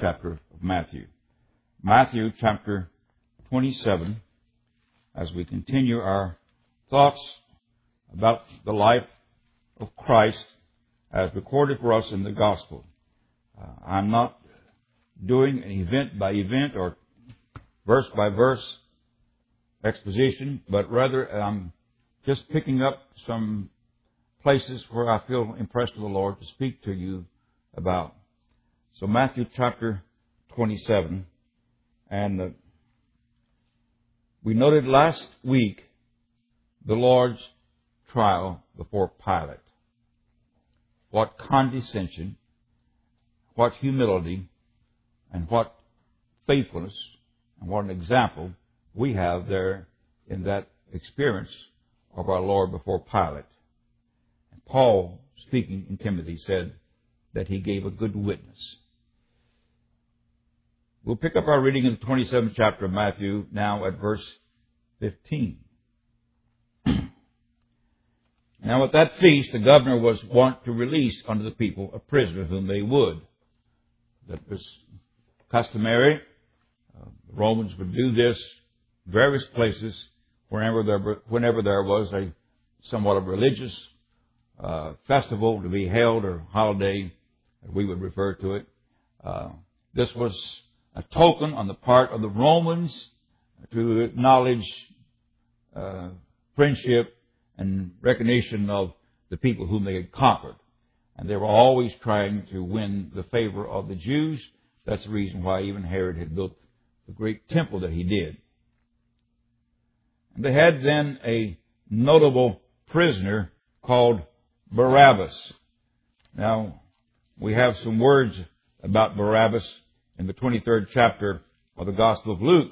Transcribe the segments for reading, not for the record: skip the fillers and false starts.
chapter of Matthew. Matthew chapter 27, as we continue our thoughts about the life of Christ as recorded for us in the Gospel. I'm not doing an event by event or verse by verse exposition, but rather I'm just picking up some places where I feel impressed with the Lord to speak to you about. So Matthew chapter 27, and we noted last week the Lord's trial before Pilate. What condescension, what humility, and what faithfulness, and what an example we have there in that experience of our Lord before Pilate. And Paul, speaking in Timothy, said that he gave a good witness. We'll pick up our reading in the 27th chapter of Matthew now at verse 15. Now at that feast, the governor was wont to release unto the people a prisoner whom they would. That was customary. The Romans would do this in various places whenever there was a somewhat of a religious festival to be held or holiday, as we would refer to it. This was a token on the part of the Romans to acknowledge friendship and recognition of the people whom they had conquered. And they were always trying to win the favor of the Jews. That's the reason why even Herod had built the great temple that he did. And they had then a notable prisoner called Barabbas. Now, we have some words about Barabbas in the 23rd chapter of the Gospel of Luke.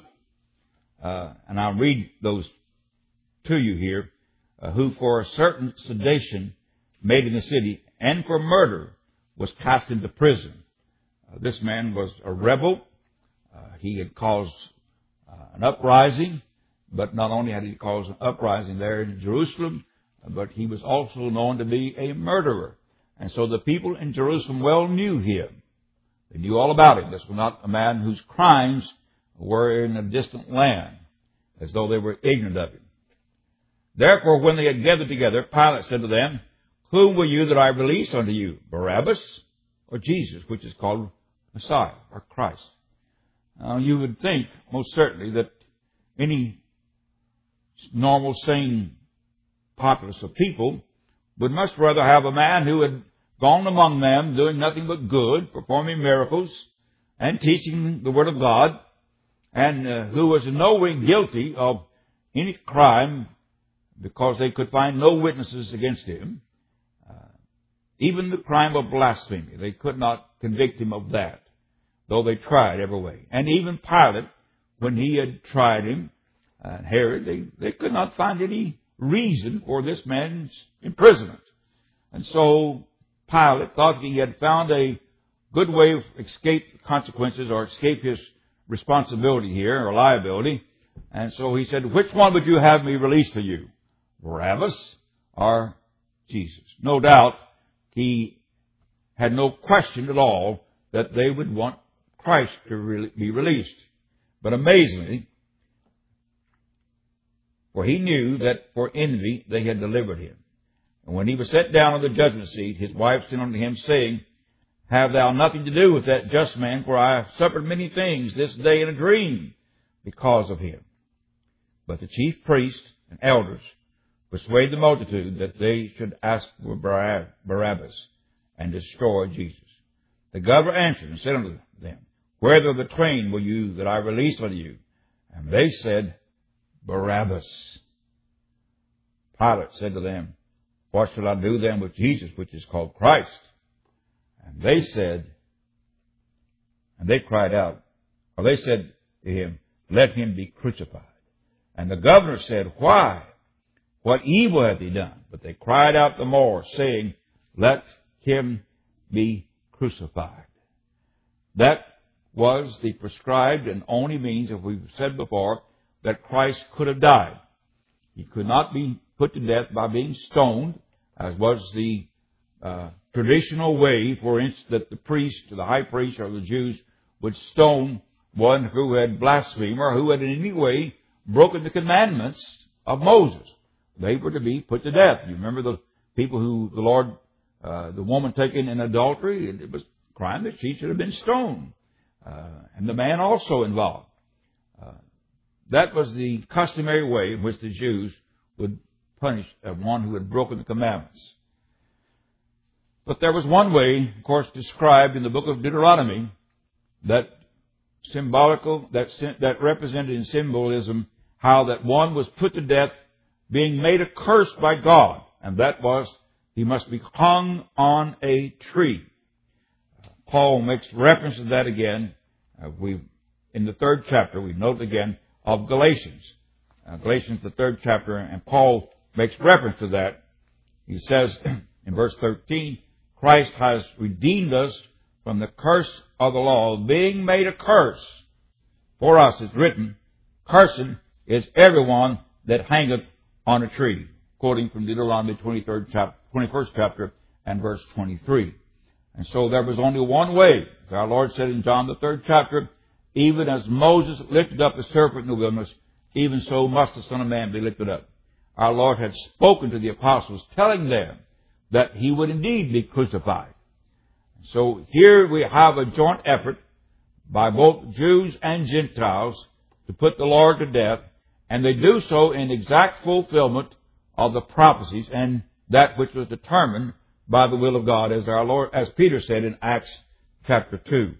And I'll read those to you here. Who for a certain sedation made in the city and for murder was cast into prison. This man was a rebel. He had caused an uprising, but not only had he caused an uprising there in Jerusalem, but he was also known to be a murderer. And so the people in Jerusalem well knew him. They knew all about him. This was not a man whose crimes were in a distant land, as though they were ignorant of him. Therefore, when they had gathered together, Pilate said to them, Whom will you that I release unto you, Barabbas or Jesus, which is called Messiah or Christ? Now, you would think, most certainly, that any normal, sane populace of people would much rather have a man who had gone among them doing nothing but good, performing miracles, and teaching the Word of God, and who was in no way guilty of any crime, because they could find no witnesses against him. Even the crime of blasphemy, they could not convict him of that, though they tried every way. And even Pilate, when he had tried him, Herod, they could not find any reason for this man's imprisonment. And so Pilate thought he had found a good way of escape the consequences or escape his responsibility here, or liability. And so he said, Which one would you have me release to you? Barabbas or Jesus? No doubt he had no question at all that they would want Christ to be released. But amazingly, for he knew that for envy they had delivered him. And when he was set down on the judgment seat, his wife sent unto him, saying, Have thou nothing to do with that just man, for I have suffered many things this day in a dream because of him. But the chief priests and elders persuade the multitude that they should ask for Barabbas and destroy Jesus. The governor answered and said unto them, Whether of the twain will you that I release unto you? And they said, Barabbas. Pilate said to them, What shall I do then with Jesus, which is called Christ? And they said, and they cried out, or they said to him, Let him be crucified. And the governor said, Why? What evil hath he done? But they cried out the more, saying, Let him be crucified. That was the prescribed and only means, as we've said before, that Christ could have died. He could not be put to death by being stoned, as was the traditional way, for instance, that the priest, the high priest, or the Jews would stone one who had blasphemed or who had in any way broken the commandments of Moses. They were to be put to death. You remember the people who the Lord, the woman taken in adultery, it was a crime that she should have been stoned. And the man also involved. That was the customary way in which the Jews would punish one who had broken the commandments. But there was one way, of course, described in the book of Deuteronomy that represented in symbolism how that one was put to death being made a curse by God, and that was he must be hung on a tree. Paul makes reference to that again. In the 3rd chapter, we note again of Galatians. Galatians, the 3rd chapter, and Paul makes reference to that. He says in verse 13, Christ has redeemed us from the curse of the law, being made a curse. For us, it's written, cursed is everyone that hangeth on a tree, quoting from Deuteronomy 21st chapter and verse 23. And so there was only one way. As our Lord said in John the 3rd chapter, even as Moses lifted up the serpent in the wilderness, even so must the Son of Man be lifted up. Our Lord had spoken to the apostles, telling them that He would indeed be crucified. So here we have a joint effort by both Jews and Gentiles to put the Lord to death, and they do so in exact fulfillment of the prophecies and that which was determined by the will of God, as our Lord, as Peter said in Acts chapter 2.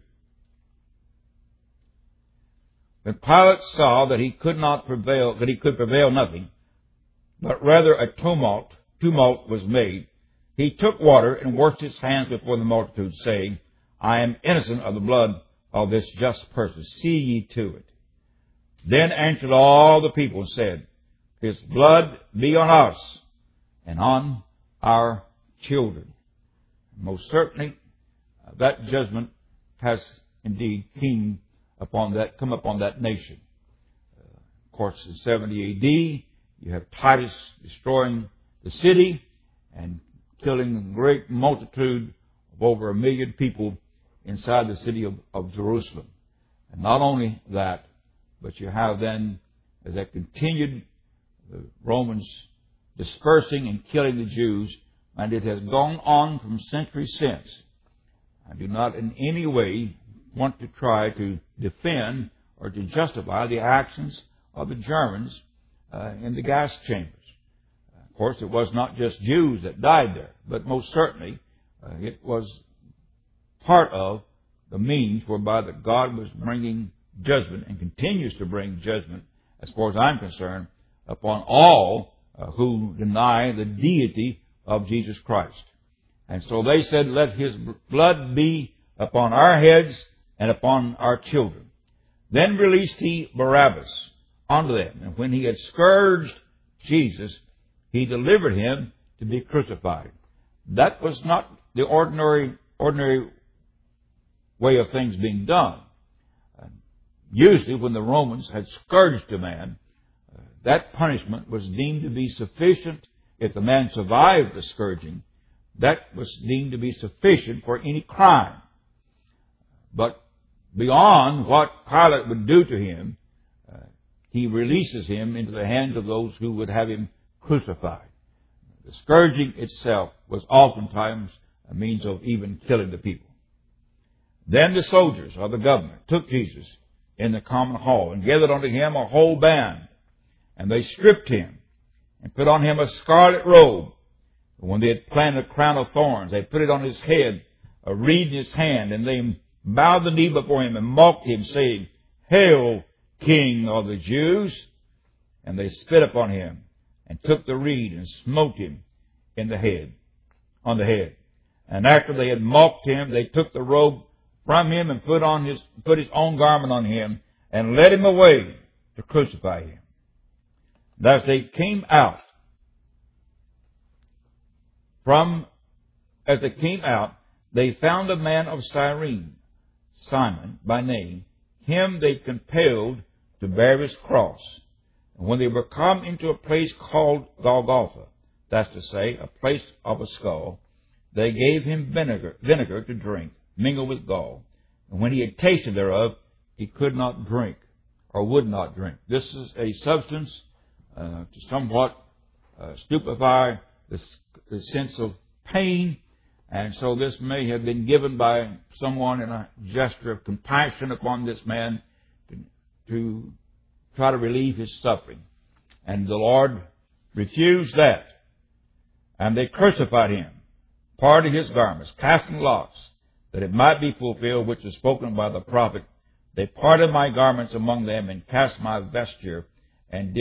When Pilate saw that he could prevail nothing, but rather a tumult was made, he took water and washed his hands before the multitude, saying, I am innocent of the blood of this just person. See ye to it. Then answered all the people and said, His blood be on us and on our children. Most certainly, that judgment has indeed come upon that nation. Of course, in 70 A.D., you have Titus destroying the city and killing a great multitude of over 1 million people inside the city of Jerusalem. And not only that, but you have then, as that continued, the Romans dispersing and killing the Jews, and it has gone on from centuries since. I do not in any way want to try to defend or to justify the actions of the Germans in the gas chambers. Of course, it was not just Jews that died there, but most certainly it was part of the means whereby that God was bringing judgment and continues to bring judgment, as far as I'm concerned, upon all who deny the deity of Jesus Christ. And so they said, let His blood be upon our heads and upon our children. Then released He Barabbas unto them, and when He had scourged Jesus, He delivered Him to be crucified. That was not the ordinary way of things being done. Usually when the Romans had scourged a man, that punishment was deemed to be sufficient. If the man survived the scourging, that was deemed to be sufficient for any crime. But beyond what Pilate would do to him, he releases him into the hands of those who would have him crucified. The scourging itself was oftentimes a means of even killing the people. Then the soldiers of the government took Jesus in the common hall and gathered unto Him a whole band, and they stripped Him and put on Him a scarlet robe. And when they had planted a crown of thorns, they put it on His head, a reed in His hand, and they bowed the knee before Him and mocked Him, saying, Hail, King of the Jews! And they spit upon Him and took the reed and smote Him on the head. And after they had mocked Him, they took the robe from Him and put His own garment on Him and led Him away to crucify Him. And as they came out, they found a man of Cyrene, Simon by name. Him they compelled to bear His cross. And when they were come into a place called Golgotha, that's to say, a place of a skull, they gave Him vinegar to drink, mingled with gall. And when he had tasted thereof, he could not drink, or would not drink. This is a substance to somewhat stupefy the sense of pain. And so this may have been given by someone in a gesture of compassion upon this man to try to relieve his suffering. And the Lord refused that. And they crucified him, parted his garments, casting lots, that it might be fulfilled which is spoken by the prophet. They parted my garments among them, and cast my vesture, and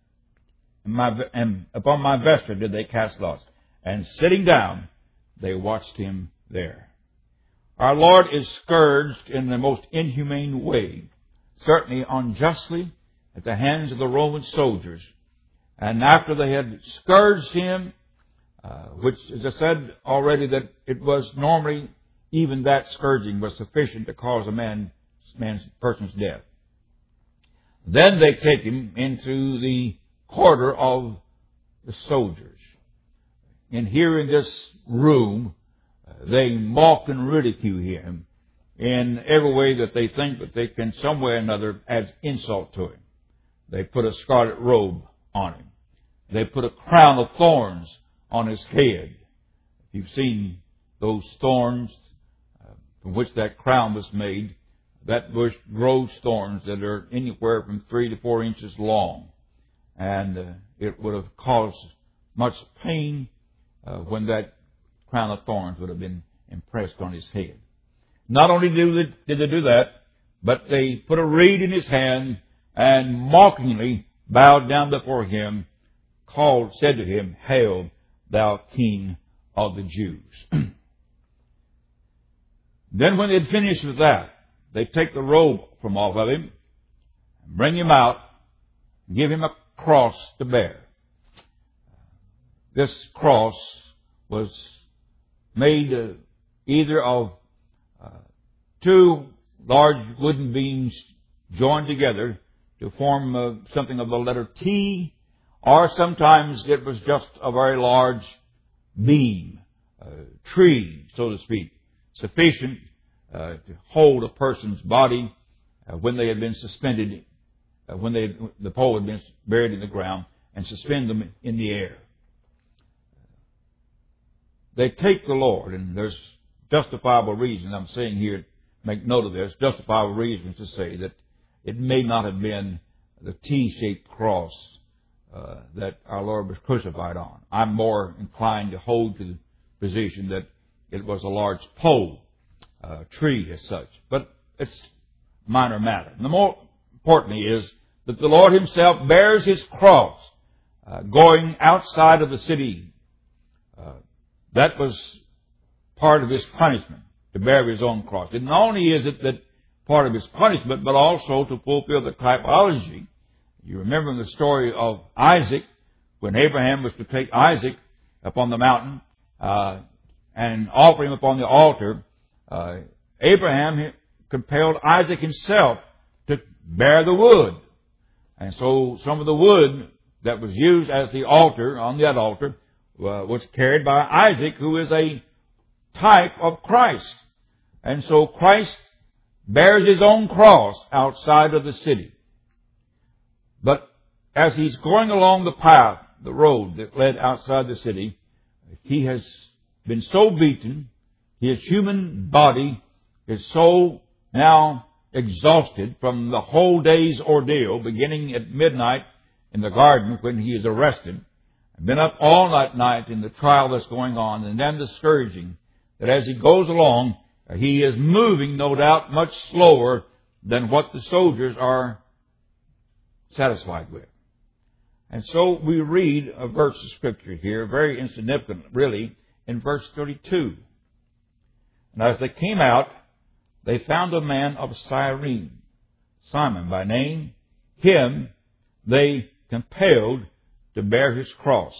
upon my vesture did they cast lots. And sitting down, they watched him there. Our Lord is scourged in the most inhumane way, certainly unjustly, at the hands of the Roman soldiers. And after they had scourged him, which, as I said already, that it was normally, even that scourging was sufficient to cause a person's death. Then they take him into the quarter of the soldiers. And here in this room, they mock and ridicule him in every way that they think that they can, some way or another, add insult to him. They put a scarlet robe on him. They put a crown of thorns on his head. If you've seen those thorns from which that crown was made, that bush grows thorns that are anywhere from 3 to 4 inches long. And it would have caused much pain when that crown of thorns would have been impressed on his head. Not only did they do that, but they put a reed in his hand and mockingly bowed down before him, said to him, "Hail, thou King of the Jews." Then when they had finished with that, they take the robe from off of him, bring him out, give him a cross to bear. This cross was made either of 2 large wooden beams joined together to form something of the letter T, or sometimes it was just a very large beam, tree, so to speak, sufficient to hold a person's body when they had been suspended, when the pole had been buried in the ground, and suspend them in the air. They take the Lord, and there's justifiable reason, I'm saying here, make note of this, justifiable reasons to say that it may not have been the T-shaped cross that our Lord was crucified on. I'm more inclined to hold to the position that it was a large pole, tree as such. But it's a minor matter. And the more importantly is that the Lord himself bears his cross going outside of the city. That was part of his punishment, to bear his own cross. And not only is it that part of his punishment, but also to fulfill the typology. You remember the story of Isaac, when Abraham was to take Isaac up on the mountain and offer him upon the altar. Abraham compelled Isaac himself to bear the wood. And so some of the wood that was used as the altar, on that altar, was carried by Isaac, who is a type of Christ. And so Christ bears his own cross outside of the city. But as he's going along the path, the road that led outside the city, he has been so beaten, his human body is so now exhausted from the whole day's ordeal, beginning at midnight in the garden when he is arrested, been up all that night in the trial that's going on, and then the scourging, that as he goes along, he is moving, no doubt, much slower than what the soldiers are satisfied with. And so we read a verse of Scripture here, very insignificant, really, in verse 32. And as they came out, they found a man of Cyrene, Simon by name. Him they compelled to bear his cross.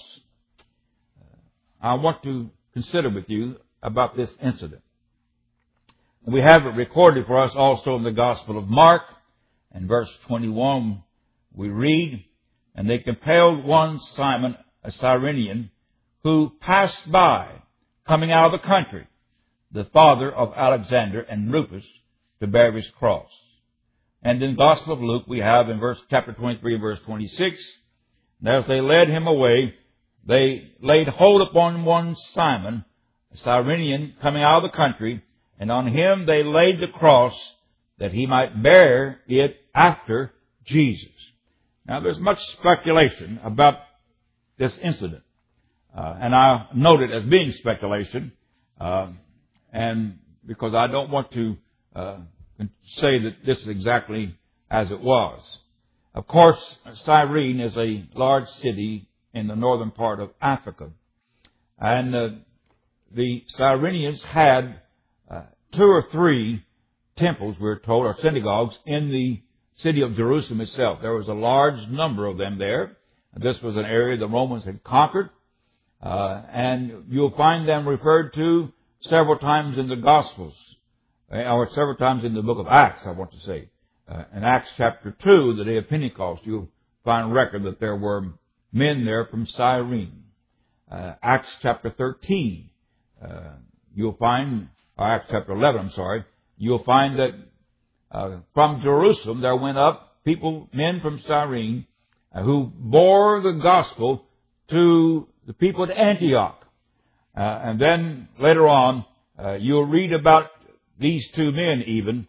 I want to consider with you about this incident. We have it recorded for us also in the Gospel of Mark. In verse 21, we read, "And they compelled one Simon, a Cyrenian, who passed by, coming out of the country, the father of Alexander and Rufus, to bear his cross. And in the Gospel of Luke, we have in chapter 23 and verse 26, and as they led him away, they laid hold upon one Simon, a Cyrenian, coming out of the country, and on him they laid the cross that he might bear it after Jesus. Now, there's much speculation about this incident, and I note it as being speculation, and because I don't want to say that this is exactly as it was. Of course, Cyrene is a large city in the northern part of Africa, and the Cyrenians had 2 or 3 temples, we're told, or synagogues, in the city of Jerusalem itself. There was a large number of them there. This was an area the Romans had conquered, and you'll find them referred to several times in the Gospels, or several times in the book of Acts, I want to say. In Acts chapter 2, the day of Pentecost, you'll find record that there were men there from Cyrene. Acts chapter 13, you'll find, or Acts chapter 11, you'll find that from Jerusalem there went up men from Cyrene, who bore the gospel to the people at Antioch. And then later on, you'll read about these 2 men even,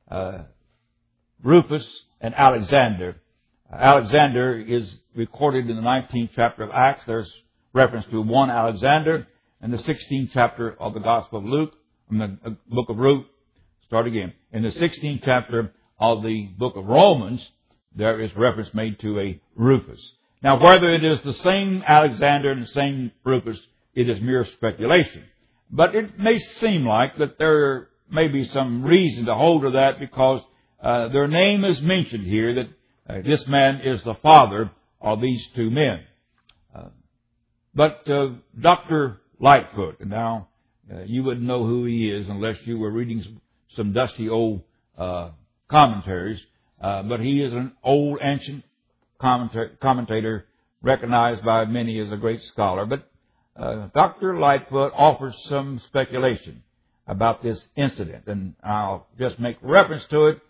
Rufus and Alexander. Alexander is recorded in the 19th chapter of Acts. There's reference to one Alexander. In the 16th chapter of the Gospel of Luke, in the book of Luke, start again. In the 16th chapter of the book of Romans, there is reference made to a Rufus. Now, whether it is the same Alexander and the same Rufus, it is mere speculation. But it may seem like that there may be some reason to hold to that because their name is mentioned here, that this man is the father of these 2 men. But Dr. Lightfoot, and now you wouldn't know who he is unless you were reading some dusty old commentaries, but he is an old, ancient commentator recognized by many as a great scholar. But Dr. Lightfoot offers some speculation about this incident, and I'll just make reference to it,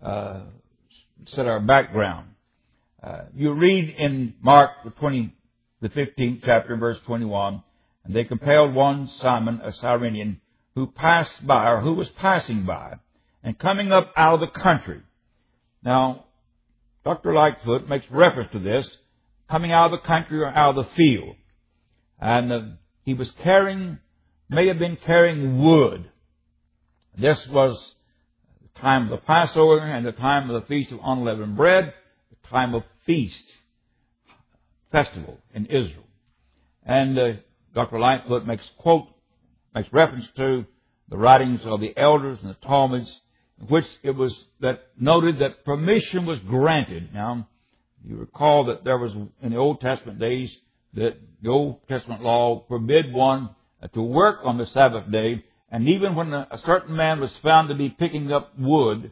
set our background. You read in Mark the 15th chapter, verse 21, and they compelled one Simon, a Cyrenian, who passed by, or who was passing by, and coming up out of the country. Now, Dr. Lightfoot makes reference to this, coming out of the country or out of the field. And he was may have been carrying wood. This was the time of the Passover and the time of the Feast of Unleavened Bread, the time of feast, festival in Israel. And Dr. Lightfoot makes reference to the writings of the elders and the Talmuds, in which it was noted that permission was granted. Now, you recall that there was, in the Old Testament days, that the Old Testament law forbid one to work on the Sabbath day, and even when a certain man was found to be picking up wood,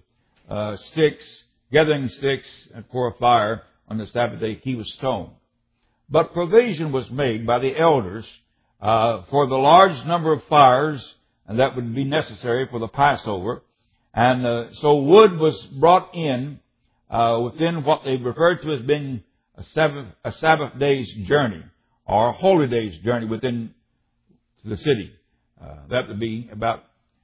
gathering sticks for a fire on the Sabbath day, he was stoned. But provision was made by the elders for the large number of fires that would be necessary for the Passover. And so wood was brought in within what they referred to as being a Sabbath day's journey, or a holy day's journey within the city. That would be about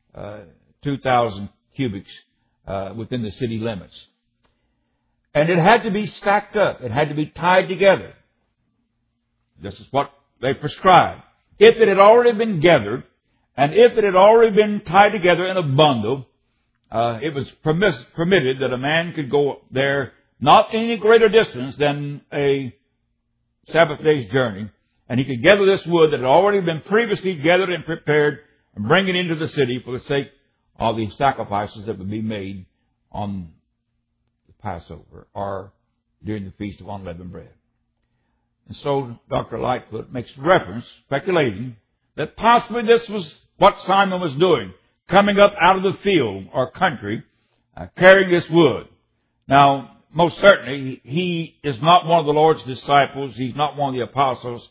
2,000 cubics within the city limits. And it had to be stacked up. It had to be tied together. This is what they prescribed. If it had already been gathered, and if it had already been tied together in a bundle, it was permitted that a man could go there not any greater distance than a Sabbath day's journey, and he could gather this wood that had already been previously gathered and prepared and bring it into the city for the sake of the sacrifices that would be made on the Passover or during the Feast of Unleavened Bread. And so Dr. Lightfoot makes reference, speculating, that possibly this was what Simon was doing, coming up out of the field or country, carrying this wood. Now, most certainly, he is not one of the Lord's disciples. He's not one of the apostles.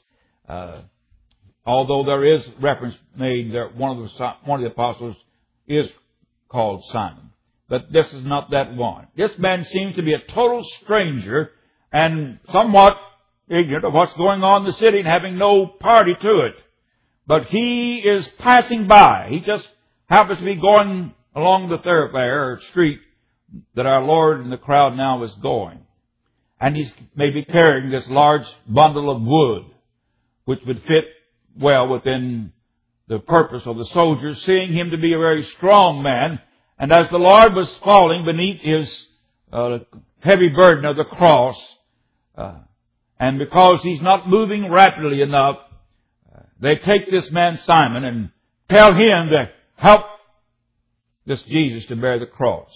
Although there is reference made that one of the apostles is called Simon. that this is not that one. This man seems to be a total stranger and somewhat ignorant of what's going on in the city and having no party to it. But he is passing by. He just happens to be going along the thoroughfare or street that our Lord and the crowd now is going. And he's maybe carrying this large bundle of wood, which would fit well within the purpose of the soldiers, seeing him to be a very strong man. And as the Lord was falling beneath his heavy burden of the cross, and because he's not moving rapidly enough, they take this man Simon and tell him to help this Jesus to bear the cross.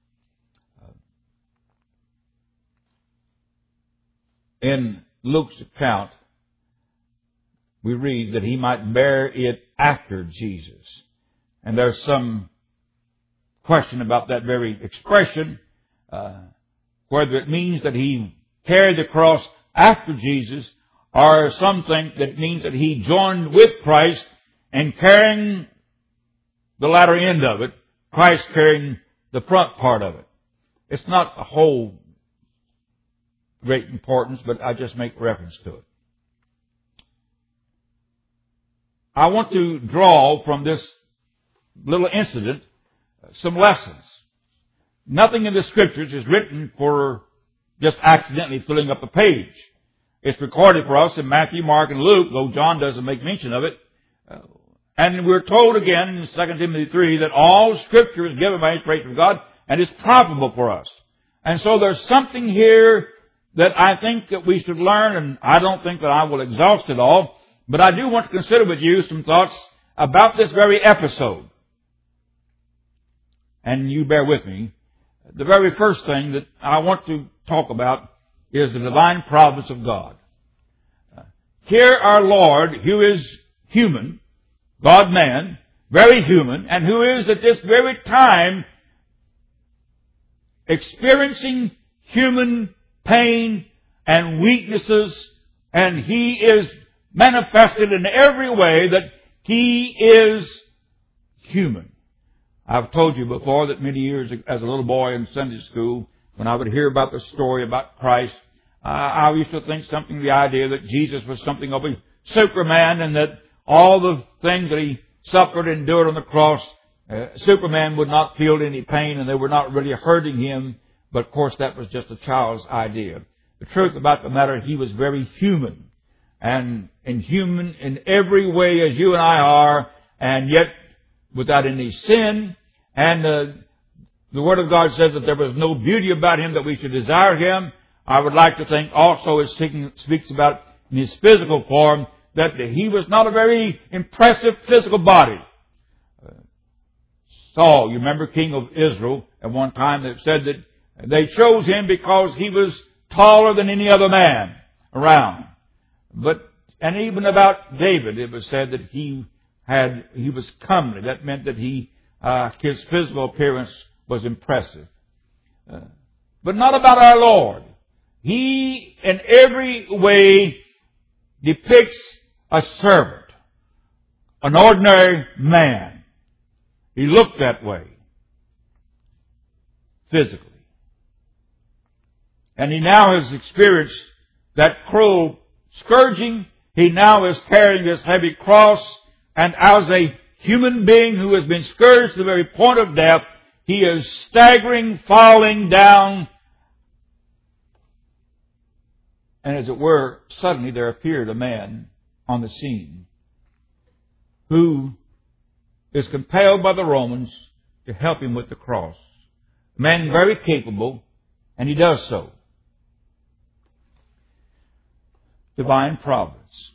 In Luke's account, we read that he might bear it after Jesus. And there's some question about that very expression, whether it means that he carried the cross after Jesus, or some think that it means that he joined with Christ in carrying the latter end of it, Christ carrying the front part of it. It's not a whole great importance, but I just make reference to it. I want to draw from this little incident some lessons. Nothing in the Scriptures is written for just accidentally filling up a page. It's recorded for us in Matthew, Mark, and Luke, though John doesn't make mention of it. And we're told again in 2 Timothy 3 that all Scripture is given by inspiration of God and is profitable for us. And so there's something here that I think that we should learn, and I don't think that I will exhaust it all, but I do want to consider with you some thoughts about this very episode. And you bear with me. The very first thing that I want to talk about is the divine providence of God. Here our Lord, who is human, God-man, very human, and who is at this very time experiencing human pain and weaknesses, and He is manifested in every way that He is human. I've told you before that many years as a little boy in Sunday school, when I would hear about the story about Christ, I used to think something, the idea that Jesus was something of a Superman, and that all the things that He suffered and endured on the cross, Superman would not feel any pain and they were not really hurting Him. But of course that was just a child's idea. The truth about the matter, He was very human. And human in every way as you and I are, and yet without any sin. And the Word of God says that there was no beauty about Him that we should desire Him. I would like to think also it speaks about in His physical form that He was not a very impressive physical body. Saul, you remember, king of Israel, at one time that said that they chose him because he was taller than any other man around. And even about David, it was said that he was comely. That meant that his physical appearance was impressive. But not about our Lord. He, in every way, depicts a servant, an ordinary man. He looked that way, physically. And he now has experienced that cruel scourging. He now is carrying this heavy cross, and as a human being who has been scourged to the very point of death, he is staggering, falling down. And as it were, suddenly there appeared a man on the scene who is compelled by the Romans to help him with the cross. A man very capable, and he does so. Divine providence.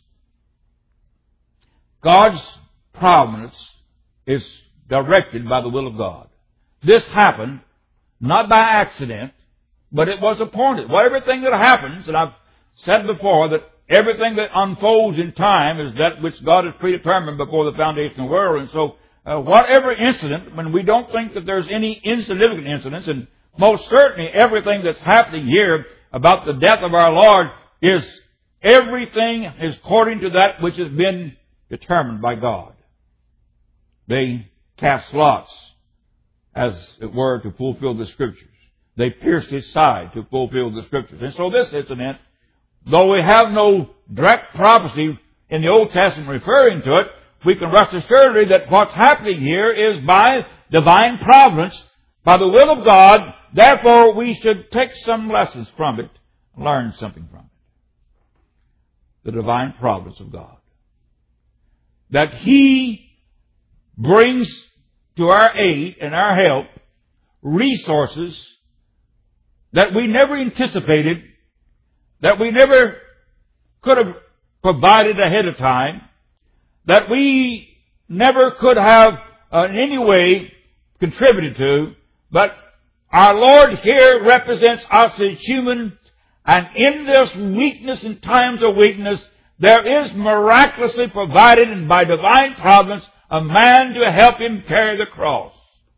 God's providence is directed by the will of God. This happened not by accident, but it was appointed. Well, everything that happens, and I've said before that everything that unfolds in time is that which God has predetermined before the foundation of the world. And so whatever incident, when we don't think that there's any insignificant incidents, and most certainly everything that's happening here about the death of our Lord is everything is according to that which has been determined by God. They cast lots as it were, to fulfill the Scriptures. They pierced His side to fulfill the Scriptures. And so this incident, though we have no direct prophecy in the Old Testament referring to it, we can rest assuredly that what's happening here is by divine providence, by the will of God. Therefore, we should take some lessons from it, learn something from it. The divine providence of God. That He brings to our aid and our help resources that we never anticipated, that we never could have provided ahead of time, that we never could have in any way contributed to, but our Lord here represents us as human, and in this weakness, in times of weakness, there is miraculously provided and by divine providence a man to help him carry the cross.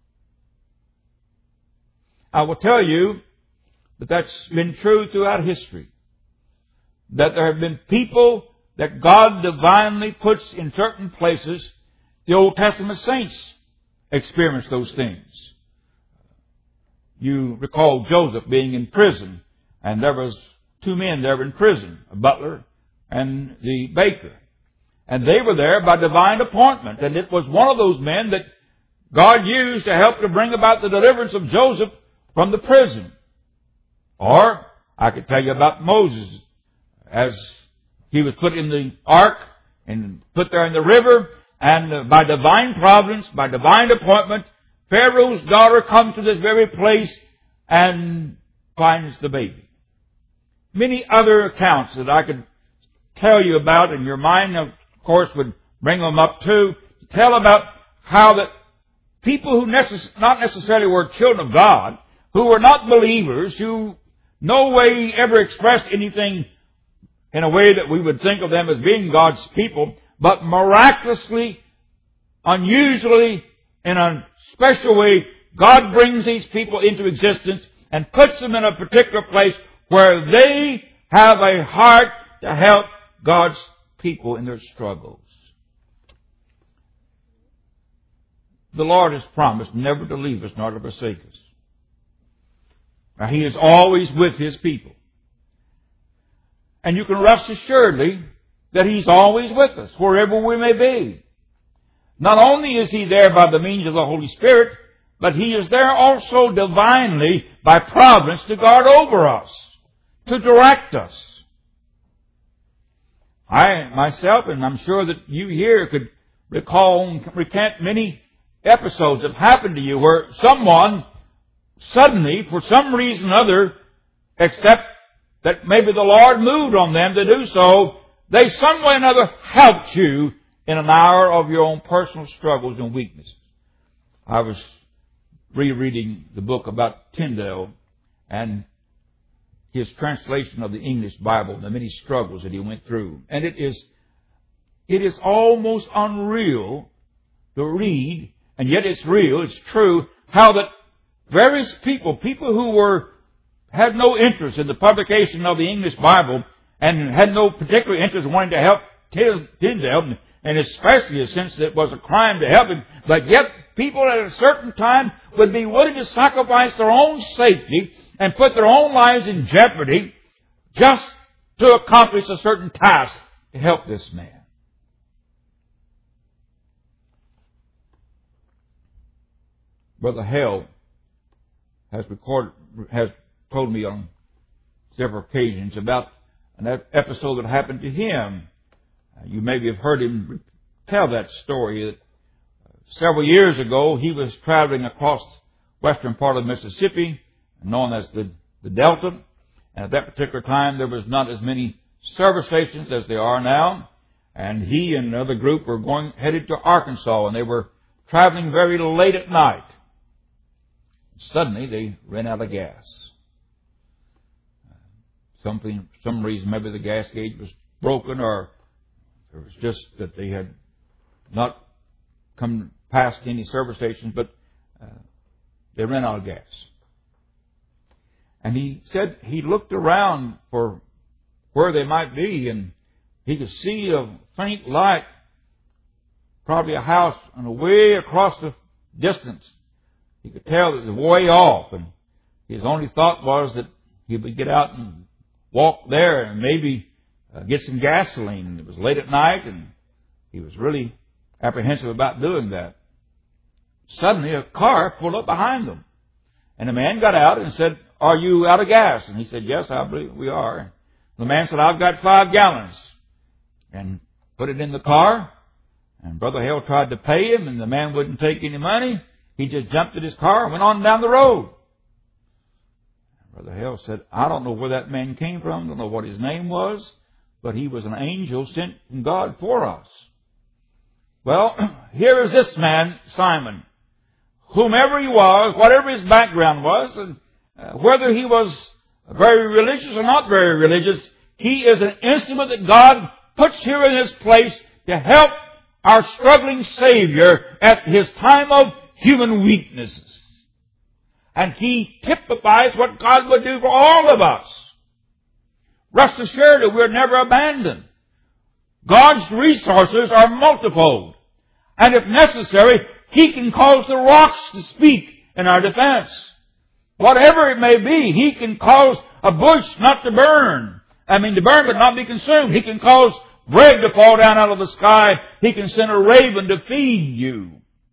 I will tell you that that's been true throughout history. That there have been people that God divinely puts in certain places. The Old Testament saints experienced those things. You recall Joseph being in prison, and there was two men there in prison, a butler and the baker. And they were there by divine appointment. And it was one of those men that God used to help to bring about the deliverance of Joseph from the prison. Or I could tell you about Moses as he was put in the ark and put there in the river, and by divine providence, by divine appointment, Pharaoh's daughter comes to this very place and finds the baby. Many other accounts that I could tell you about, and your mind, of course, would bring them up too, to tell about how that people who not necessarily were children of God, who were not believers, who no way ever expressed anything in a way that we would think of them as being God's people, but miraculously, unusually, in a special way, God brings these people into existence and puts them in a particular place where they have a heart to help God's people in their struggles. The Lord has promised never to leave us nor to forsake us. Now, He is always with His people. And you can rest assuredly that He's always with us, wherever we may be. Not only is He there by the means of the Holy Spirit, but He is there also divinely by providence to guard over us, to direct us. I myself, and I'm sure that you here could recall and recant many episodes that happened to you where someone suddenly, for some reason or other, except that maybe the Lord moved on them to do so, they some way or another helped you in an hour of your own personal struggles and weaknesses. I was rereading the book about Tyndale and his translation of the English Bible, the many struggles that he went through. And it is almost unreal to read, and yet it's real, it's true, how that various people who had no interest in the publication of the English Bible and had no particular interest in wanting to help Tyndale, and especially since it was a crime to help him, but yet people at a certain time would be willing to sacrifice their own safety and put their own lives in jeopardy just to accomplish a certain task to help this man. Brother Hale has told me on several occasions about an episode that happened to him. You maybe have heard him tell that story. That several years ago, he was traveling across the western part of Mississippi, known as the Delta. And at that particular time, there was not as many service stations as there are now. And he and another group were headed to Arkansas, and they were traveling very late at night. Suddenly, they ran out of gas. For some reason, maybe the gas gauge was broken, or it was just that they had not come past any service stations, but they ran out of gas. And he said he looked around for where they might be, and he could see a faint light, probably a house, and away across the distance, He could tell that it was way off, and his only thought was that he would get out and walk there and maybe get some gasoline. It was late at night, and he was really apprehensive about doing that. Suddenly, a car pulled up behind them, and a man got out and said, "Are you out of gas?" And he said, "Yes, I believe we are." The man said, "I've got 5 gallons," and put it in the car. And Brother Hale tried to pay him, and the man wouldn't take any money. He just jumped in his car and went on down the road. Brother Hale said, "I don't know where that man came from, don't know what his name was, but he was an angel sent from God for us." Well, here is this man, Simon. Whomever he was, whatever his background was, and whether he was very religious or not very religious, he is an instrument that God puts here in this place to help our struggling Savior at his time of human weaknesses. And he typifies what God would do for all of us. Rest assured that we're never abandoned. God's resources are multifold. And if necessary, He can cause the rocks to speak in our defense. Whatever it may be, He can cause a bush not to burn. To burn but not be consumed. He can cause bread to fall down out of the sky. He can send a raven to feed you.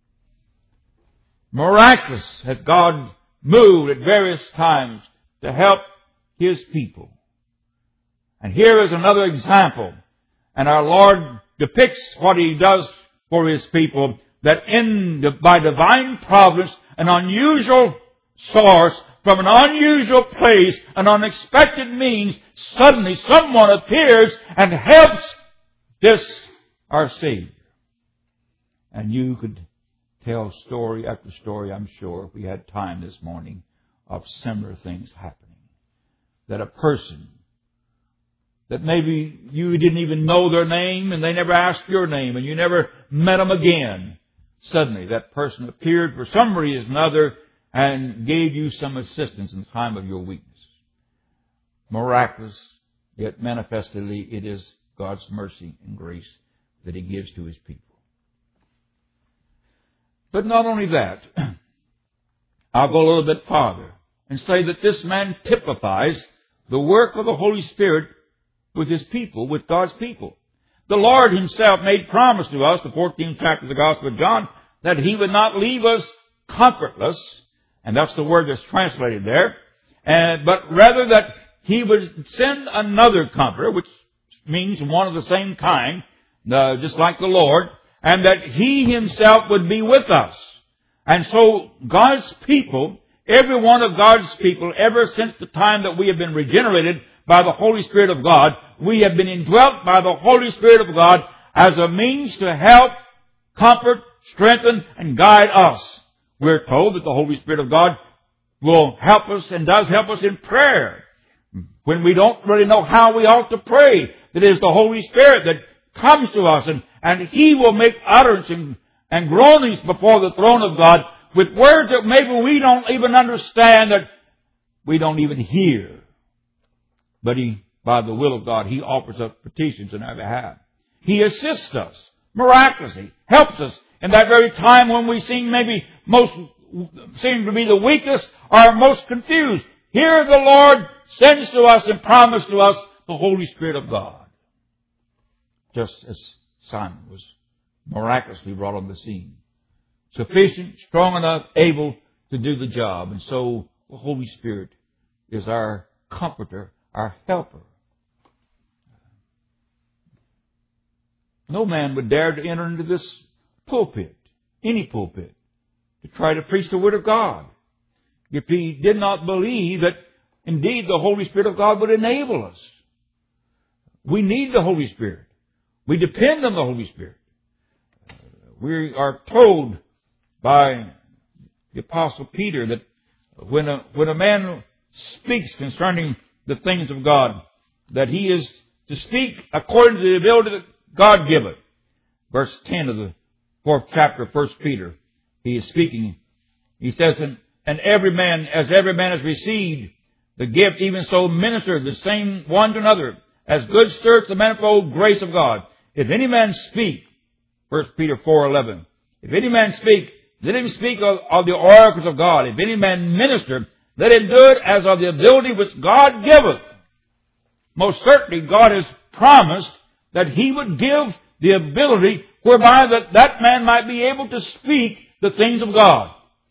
Miraculous has God moved at various times to help His people. And here is another example. And our Lord depicts what He does for His people, that by divine providence, an unusual source, from an unusual place, an unexpected means, suddenly someone appears and helps this, our Savior. And you could tell story after story, I'm sure, if we had time this morning, of similar things happening. That a person that maybe you didn't even know their name and they never asked your name and you never met them again. Suddenly that person appeared for some reason or other and gave you some assistance in the time of your weakness. Miraculous, yet manifestly it is God's mercy and grace that He gives to His people. But not only that, I'll go a little bit farther and say that this man typifies the work of the Holy Spirit with His people, with God's people. The Lord Himself made promise to us, the 14th chapter of the Gospel of John, that He would not leave us comfortless, and that's the word that's translated there, but rather that He would send another Comforter, which means one of the same kind, just like the Lord, and that He Himself would be with us. And so God's people, every one of God's people, ever since the time that we have been regenerated by the Holy Spirit of God, we have been indwelt by the Holy Spirit of God as a means to help, comfort, strengthen, and guide us. We're told that the Holy Spirit of God will help us and does help us in prayer. When we don't really know how we ought to pray, it is the Holy Spirit that comes to us and He will make utterance and groanings before the throne of God with words that maybe we don't even understand, that we don't even hear. But by the will of God, He offers up petitions in our behalf. He assists us miraculously, helps us in that very time when we seem to be the weakest or most confused. Here the Lord sends to us and promises to us the Holy Spirit of God. Just as Simon was miraculously brought on the scene. Sufficient, strong enough, able to do the job. And so the Holy Spirit is our comforter, our helper. No man would dare to enter into this pulpit, any pulpit, to try to preach the Word of God, if he did not believe that indeed the Holy Spirit of God would enable us. We need the Holy Spirit. We depend on the Holy Spirit. We are told by the Apostle Peter that when a man speaks concerning the things of God, that he is to speak according to the ability that God giveth. Verse 10 of the 4th chapter of 1 Peter, he is speaking. He says, and every man has received the gift, even so minister the same one to another, as good stewards of the manifold grace of God. If any man speak, 1 Peter 4:11, if any man speak, Let him speak of the oracles of God. If any man minister, let him do it as of the ability which God giveth. Most certainly God has promised that He would give the ability whereby that man might be able to speak the things of God.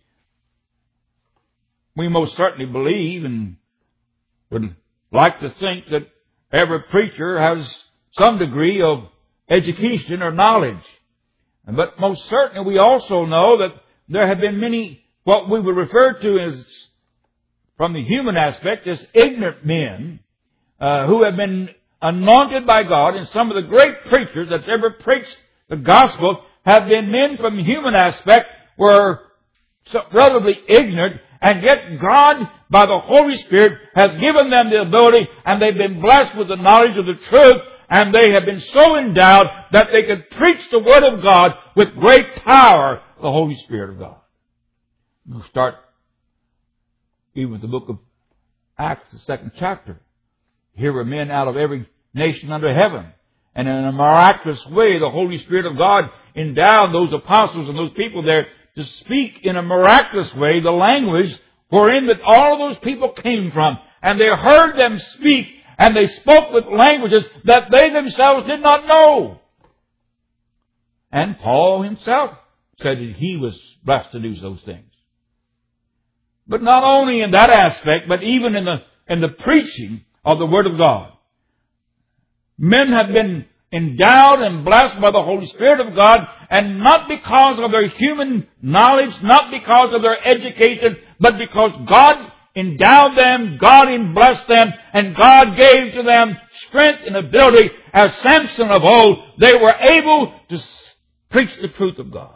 We most certainly believe and would like to think that every preacher has some degree of education or knowledge. But most certainly we also know that there have been many, what we would refer to as, from the human aspect, as ignorant men who have been anointed by God. And some of the great preachers that ever preached the gospel have been men from the human aspect were relatively ignorant, and yet God, by the Holy Spirit, has given them the ability, and they've been blessed with the knowledge of the truth, and they have been so endowed that they could preach the Word of God with great power, the Holy Spirit of God. We'll start even with the book of Acts, the 2nd chapter. Here were men out of every nation under heaven. And in a miraculous way, the Holy Spirit of God endowed those apostles and those people there to speak in a miraculous way the language wherein that all of those people came from. And they heard them speak, and they spoke with languages that they themselves did not know. And Paul himself said that he was blessed to do those things. But not only in that aspect, but even in the preaching of the Word of God. Men have been endowed and blessed by the Holy Spirit of God, and not because of their human knowledge, not because of their education, but because God endowed them, God blessed them, and God gave to them strength and ability. As Samson of old, they were able to preach the truth of God.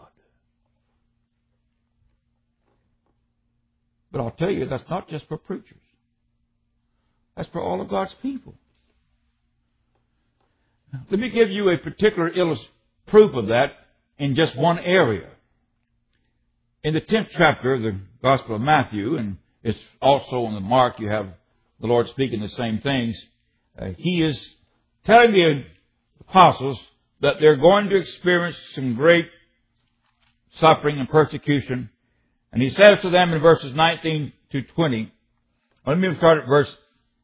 But I'll tell you, that's not just for preachers. That's for all of God's people. Let me give you a particular proof of that in just one area. In the 10th chapter of the Gospel of Matthew, and it's also in the Mark, you have the Lord speaking the same things. He is telling the apostles that they're going to experience some great suffering and persecution. And He says to them in verses 19 to 20, let me start at verse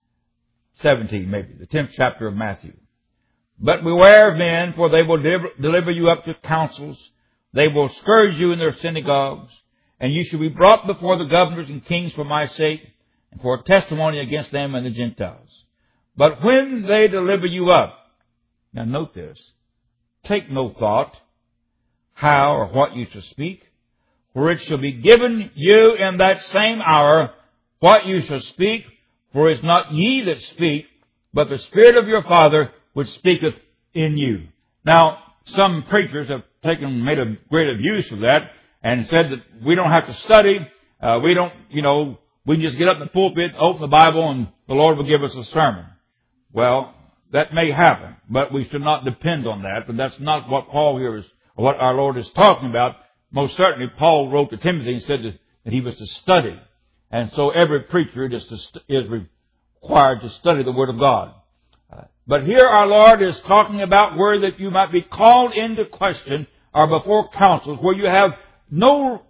17 maybe, the 10th chapter of Matthew. But beware of men, for they will deliver you up to councils. They will scourge you in their synagogues, and you shall be brought before the governors and kings for my sake, and for a testimony against them and the Gentiles. But when they deliver you up, now note this, take no thought how or what you shall speak, for it shall be given you in that same hour what you shall speak, for it is not ye that speak, but the Spirit of your Father which speaketh in you. Now, some preachers have made a great abuse of that and said that we don't have to study. We can just get up in the pulpit, open the Bible, and the Lord will give us a sermon. Well, that may happen, but we should not depend on that. But that's not what Paul here is, or what our Lord is talking about. Most certainly, Paul wrote to Timothy and said that he was to study. And so every preacher is required to study the Word of God. But here our Lord is talking about where that you might be called into question or before councils where you have no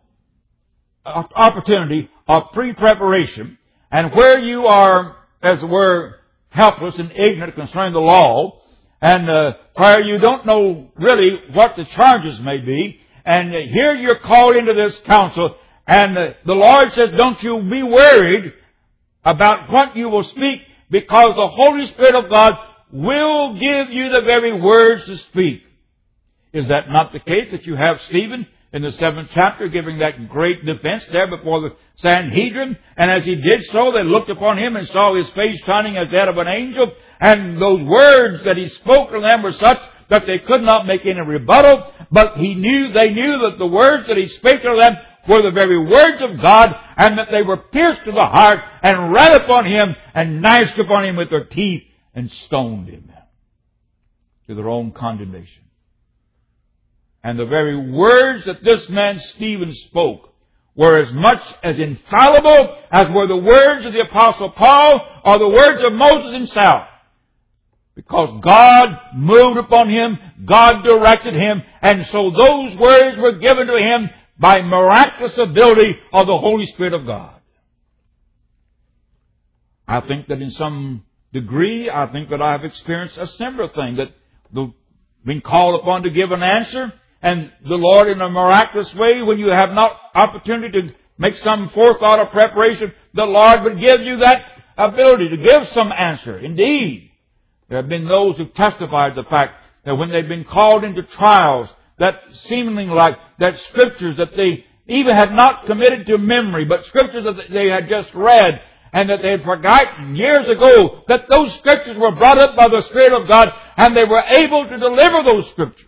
opportunity of pre-preparation, and where you are, as it were, helpless and ignorant concerning the law, and where you don't know really what the charges may be. And here you're called into this council, and the Lord says, don't you be worried about what you will speak, because the Holy Spirit of God will give you the very words to speak. Is that not the case that you have Stephen in the 7th chapter giving that great defense there before the Sanhedrin? And as he did so, they looked upon him and saw his face shining as that of an angel. And those words that he spoke to them were such that they could not make any rebuttal. But they knew that the words that he spake to them were the very words of God, and that they were pierced to the heart, and ran upon him, and gnashed upon him with their teeth, and stoned him to their own condemnation. And the very words that this man Stephen spoke were as much as infallible as were the words of the Apostle Paul or the words of Moses himself. Because God moved upon him, God directed him, and so those words were given to him by miraculous ability of the Holy Spirit of God. I think that in some degree, I think that I have experienced a similar thing, that been called upon to give an answer, and the Lord in a miraculous way, when you have not opportunity to make some forethought or preparation, the Lord would give you that ability to give some answer. Indeed, there have been those who testified to the fact that when they've been called into trials, that seemingly like that scriptures that they even had not committed to memory, but scriptures that they had just read and that they had forgotten years ago, that those scriptures were brought up by the Spirit of God and they were able to deliver those scriptures.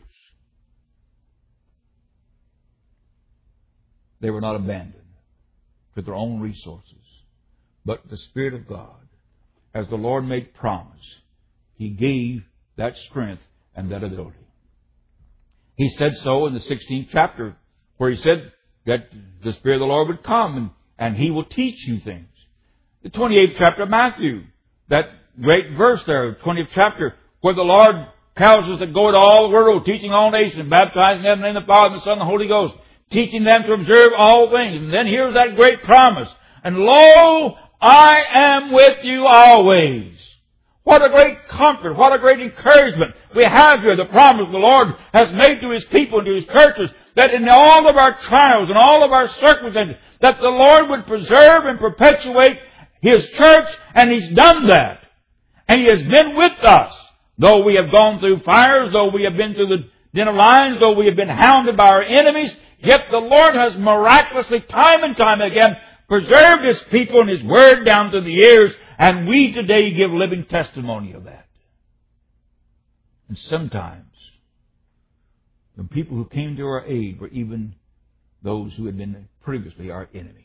They were not abandoned with their own resources, but the Spirit of God, as the Lord made promise, He gave that strength and that ability. He said so in the 16th chapter, where He said that the Spirit of the Lord would come and He will teach you things. The 28th chapter of Matthew, that great verse there, the 20th chapter, where the Lord tells us to go to all the world, teaching all nations, baptizing them in the name of the Father, and the Son, and the Holy Ghost, teaching them to observe all things. And then here's that great promise. And lo, I am with you always. What a great comfort, what a great encouragement we have here. The promise the Lord has made to His people and to His churches, that in all of our trials and all of our circumstances, that the Lord would preserve and perpetuate His church, and He's done that. And He has been with us. Though we have gone through fires, though we have been through the den of lions, though we have been hounded by our enemies, yet the Lord has miraculously, time and time again, preserved His people and His Word down to the years, and we today give living testimony of that. And sometimes, the people who came to our aid were even those who had been previously our enemies.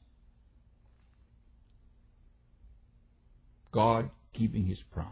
God keeping His promise.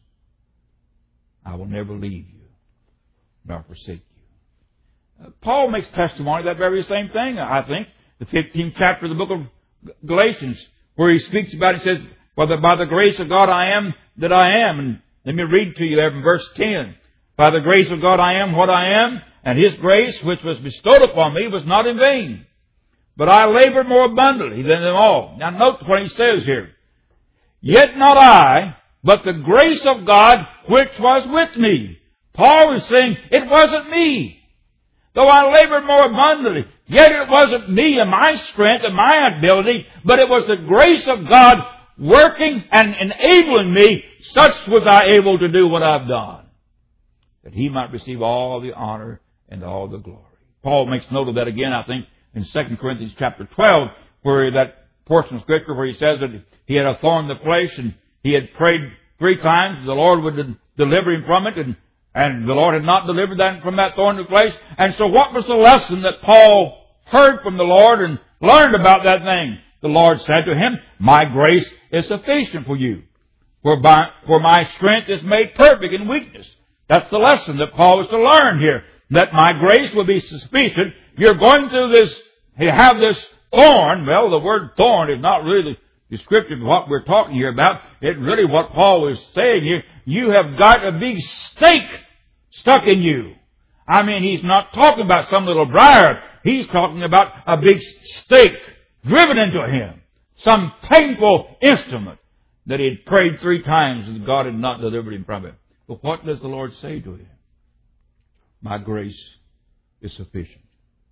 I will never leave you nor forsake you. Paul makes testimony of that very same thing, I think. The 15th chapter of the book of Galatians, where he speaks about it, says, "Whether by the grace of God I am that I am." And let me read to you there from verse 10. "By the grace of God I am what I am, and His grace which was bestowed upon me was not in vain. But I labored more abundantly than them all." Now note what he says here. "Yet not I, but the grace of God which was with me." Paul is saying, it wasn't me. Though I labored more abundantly, yet it wasn't me and my strength and my ability, but it was the grace of God working and enabling me, such was I able to do what I've done, that He might receive all the honor and all the glory. Paul makes note of that again, I think, in 2 Corinthians chapter 12, where that portion of Scripture where he says that he had a thorn in the flesh and he had prayed 3 times, the Lord would deliver him from it, and the Lord had not delivered that from that thorn in the flesh. And so what was the lesson that Paul heard from the Lord and learned about that thing? The Lord said to him, "My grace is sufficient for you, for my strength is made perfect in weakness." That's the lesson that Paul was to learn here, that my grace will be sufficient. You're going through this, you have this thorn. Well, the word thorn is not really descriptive of what we're talking here about. It's really what Paul is saying here. You have got a big stake stuck in you. I mean, he's not talking about some little briar. He's talking about a big stake driven into him. Some painful instrument that he had prayed 3 times and God had not delivered him from it. But what does the Lord say to him? My grace is sufficient.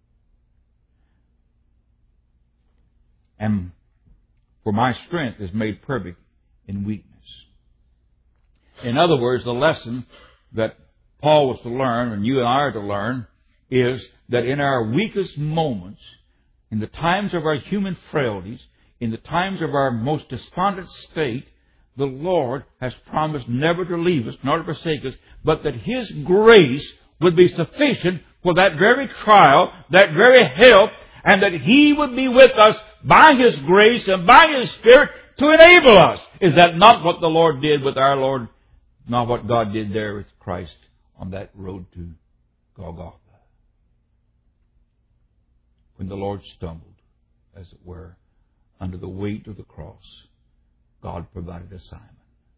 And for my strength is made perfect in weakness. In other words, the lesson that Paul was to learn, and you and I are to learn, is that in our weakest moments, in the times of our human frailties, in the times of our most despondent state, the Lord has promised never to leave us, nor to forsake us, but that His grace would be sufficient for that very trial, that very help, and that He would be with us by His grace and by His Spirit to enable us. Is that not what the Lord did with our Lord? Not what God did there with Christ on that road to Golgotha. When the Lord stumbled, as it were, under the weight of the cross, God provided a Simon.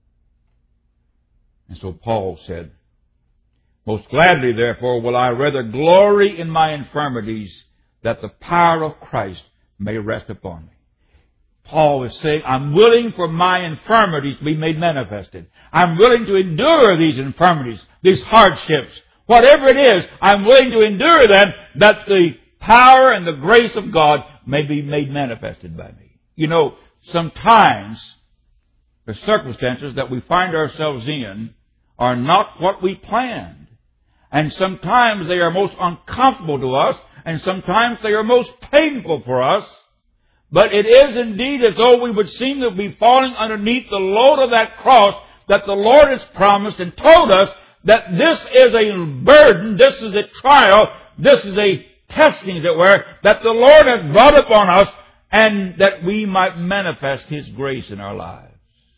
And so Paul said, "Most gladly, therefore, will I rather glory in my infirmities, that the power of Christ may rest upon me. Paul is saying, I'm willing for my infirmities to be made manifested. I'm willing to endure these infirmities, these hardships. Whatever it is, I'm willing to endure them that the power and the grace of God may be made manifested by me. You know, sometimes the circumstances that we find ourselves in are not what we planned. And sometimes they are most uncomfortable to us, and sometimes they are most painful for us. But it is indeed as though we would seem to be falling underneath the load of that cross that the Lord has promised and told us that this is a burden, this is a trial, this is a testing, as it were, that the Lord has brought upon us, and that we might manifest His grace in our lives.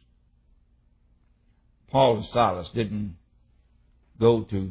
Paul and Silas didn't go to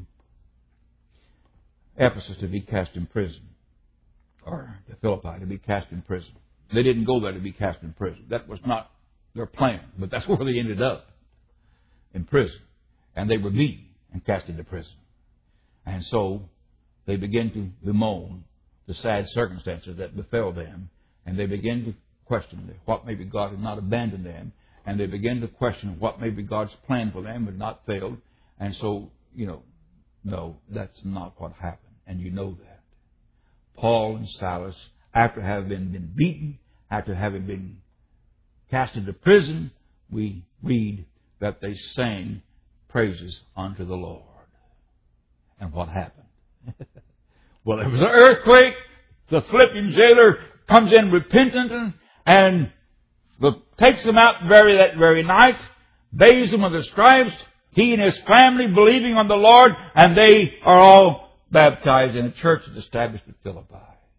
Ephesus to be cast in prison, or to Philippi to be cast in prison. They didn't go there to be cast in prison. That was not their plan, but that's where they ended up, in prison. And they were beaten and cast into prison. And so they began to bemoan the sad circumstances that befell them, and they began to question what maybe God had not abandoned them, and they began to question what maybe God's plan for them had not failed. And so, no, that's not what happened, and you know that. Paul and Silas, after having been beaten, after having been cast into prison, we read that they sang praises unto the Lord. And what happened? Well, there was an earthquake. The Philippian jailer comes in repentant and takes them out that very night, bathes them with the stripes, he and his family believing on the Lord, and they are all baptized in a church that's established at Philippi.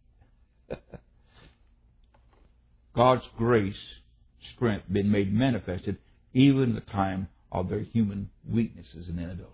God's grace, strength, been made manifested even in the time of their human weaknesses and inability.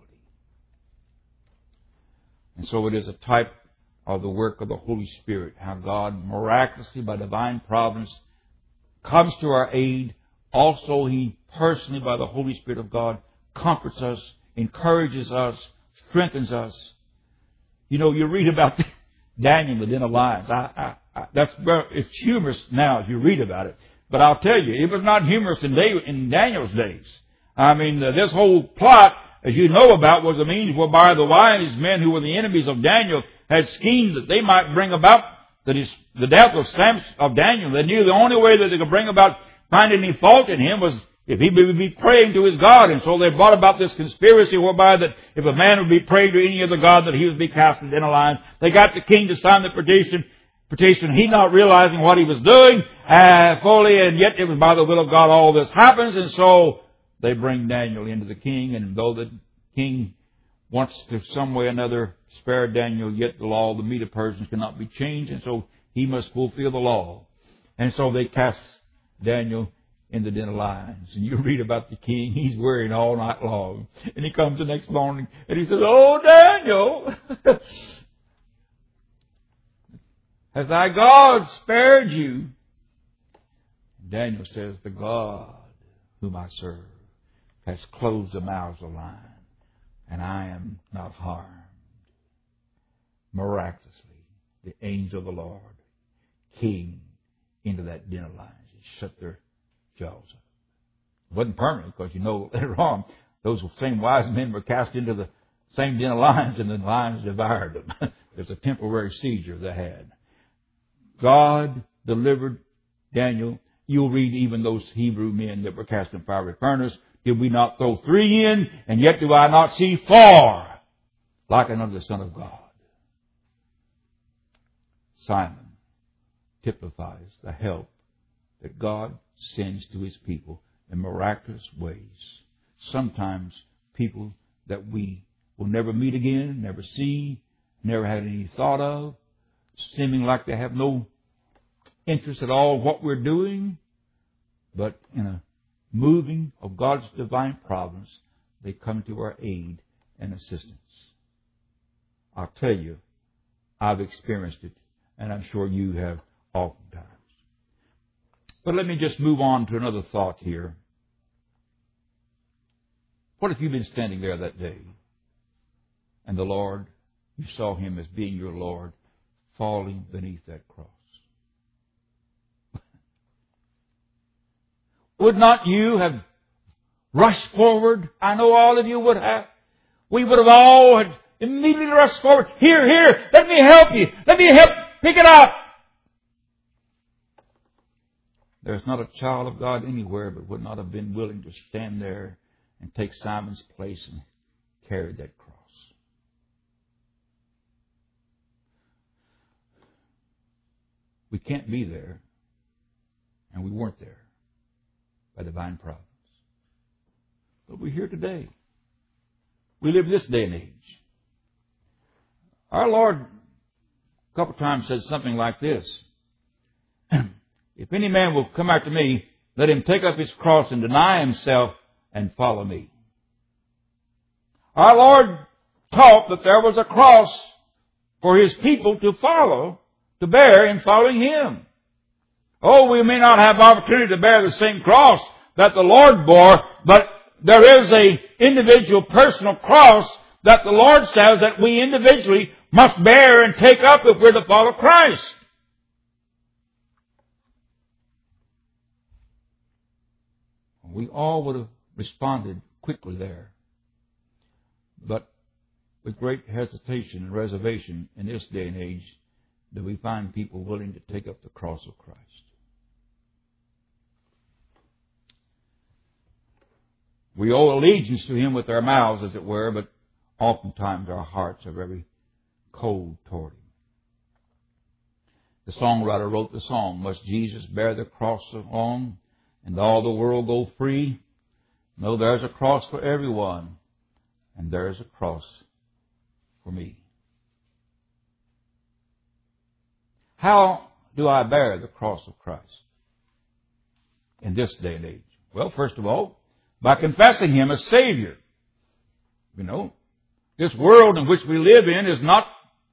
And so it is a type of the work of the Holy Spirit, how God miraculously, by divine providence, comes to our aid. Also, He personally, by the Holy Spirit of God, comforts us, encourages us, strengthens us. You read about Daniel in the den of lions. It's humorous now as you read about it. But I'll tell you, it was not humorous in Daniel's days. I mean, this whole plot, as you know about, was a means whereby the wise men who were the enemies of Daniel had schemed that they might bring about the death of Daniel. They knew the only way that they could bring about finding any fault in him was if he would be praying to his God. And so they brought about this conspiracy whereby that if a man would be praying to any other god, that he would be cast into the lions. They got the king to sign the petition, he not realizing what he was doing fully, and yet it was by the will of God all this happens. And so they bring Daniel into the king, and though the king wants to some way or another spare Daniel, yet the law of the Medo-Persians cannot be changed, and so he must fulfill the law. And so they cast Daniel in the den of lions. And you read about the king, he's worrying all night long. And he comes the next morning and he says, "Oh, Daniel, has thy God spared you?" Daniel says, "The God whom I serve has closed the mouths of lions, and I am not harmed." Miraculously, the angel of the Lord came into that den of lions and shut their jaws up. It wasn't permanent, because later on, those same wise men were cast into the same den of lions, and the lions devoured them. There's a temporary seizure they had. God delivered Daniel. You'll read even those Hebrew men that were cast in fiery furnace. Did we not throw 3 in, and yet do I not see 4 like unto the Son of God? Simon typifies the help that God sends to His people in miraculous ways. Sometimes people that we will never meet again, never see, never had any thought of, seeming like they have no interest at all in what we're doing, but in a moving of God's divine providence, they come to our aid and assistance. I'll tell you, I've experienced it, and I'm sure you have oftentimes. But let me just move on to another thought here. What if you've been standing there that day, and the Lord, you saw Him as being your Lord, falling beneath that cross. Would not you have rushed forward? I know all of you would have. We would have all had immediately rushed forward. Here, let me help you. Let me help pick it up. There's not a child of God anywhere but would not have been willing to stand there and take Simon's place and carry that cross. We can't be there, and we weren't there by divine providence. But we're here today. We live this day and age. Our Lord a couple times said something like this. If any man will come after me, let him take up his cross and deny himself and follow me. Our Lord taught that there was a cross for His people to follow, to bear in following Him. Oh, we may not have opportunity to bear the same cross that the Lord bore, but there is a individual personal cross that the Lord says that we individually must bear and take up if we're to follow Christ. We all would have responded quickly there. But with great hesitation and reservation in this day and age, do we find people willing to take up the cross of Christ. We owe allegiance to Him with our mouths, as it were, but oftentimes our hearts are very cold toward Him. The songwriter wrote the song, must Jesus bear the cross along and all the world go free? No, there's a cross for everyone, and there's a cross for me. How do I bear the cross of Christ in this day and age? Well, first of all, by confessing Him as Savior. You know, this world in which we live in is not